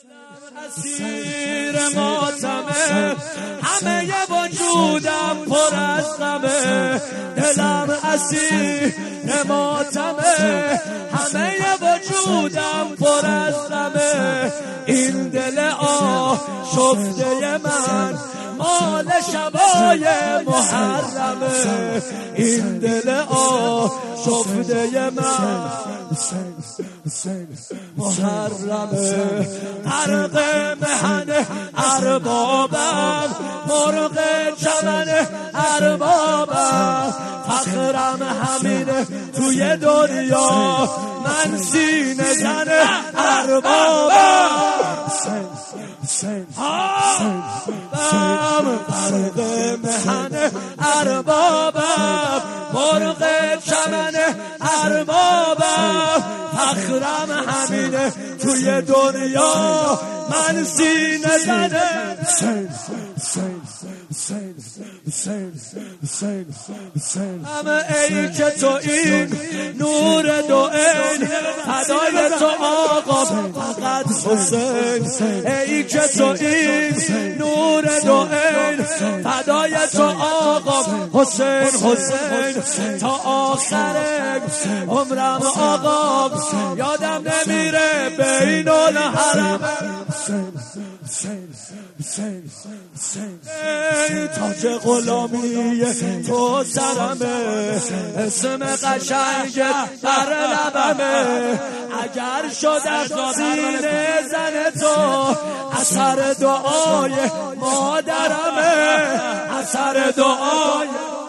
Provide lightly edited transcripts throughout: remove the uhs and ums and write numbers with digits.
اسیر ماتمه، همه وجودم پر از غمه. دلم اسیر ماتمه، همه وجودم پر از غمه. این دل آشفته من مال شبای محرمه. این دل آشفته من محرمه. غرق محن اربابم، مرغ چمن اربابم. فخرم همینه توی دنیا، من سینه زن اربابم. غرق محن اربابم، مرغ چمن اربابم. فخرم همینه توی دنیا، من سینه زنه. همه ای که تو این نور دو عین، فدای تو آقا فقط حسین. ای که تو این نور دو عین، فدای تو آقا حسین. حسین تا آخر عمرم آقا، یادم نمیره بین الحرم. ای تاج غلامی تو سرمه، اسم قشنگت بر لبمه. اگر شد از سینه زن تو، اثر دعای مادرمه. اثر دعای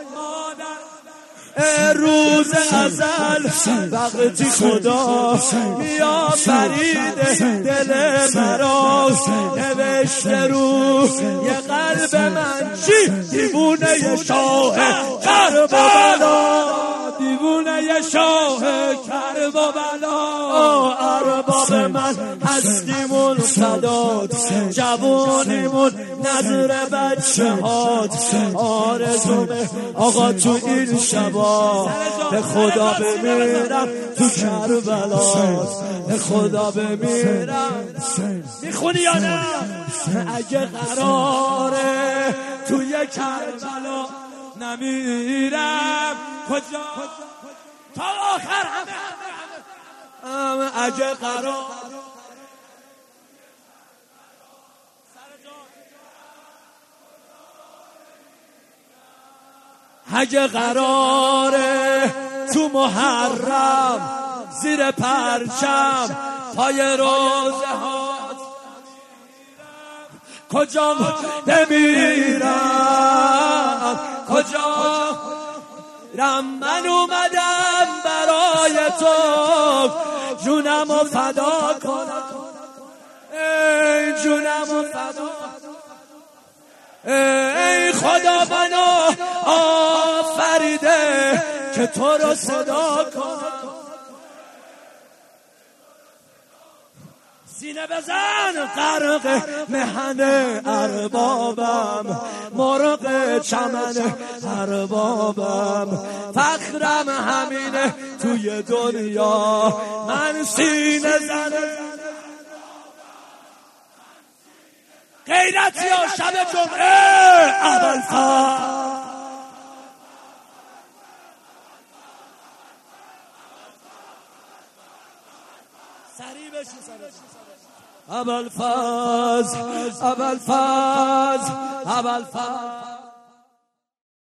روز ازل وقتی خدا میآفرید دل مرا، نوشته رو یه قلب من چی؟ دیوونه شاه کربلا، دیوونه شاه کربلا. ارباب من هستیمون صداد، جوانیمون نظر بچه هات. آرزومه آقا تو این شبا، به خدا بمیرم تو کربلا. به خدا بمیرم. میخونی یا نه؟ اگه قراره توی کربلا نمیرم کجا تا آخر همه اگه قرار اگه قراره تو محرم زیر پرچم پای روزه ها کجا نمیرم، کجا رم. من اومدم برای تو جونمو فدا کنم، ای جونمو فدا. ای خدا منو آفریده که تو رو صدا کنم. سینه بزن. غرق محن اربابم، مرغ چمن اربابم. فخرم همینه توی دنیا، من سینه زنه. غیرتی ها شب جمعه ابوالفضل. سریع بشین ابوالفضل، ابوالفضل، ابوالفضل.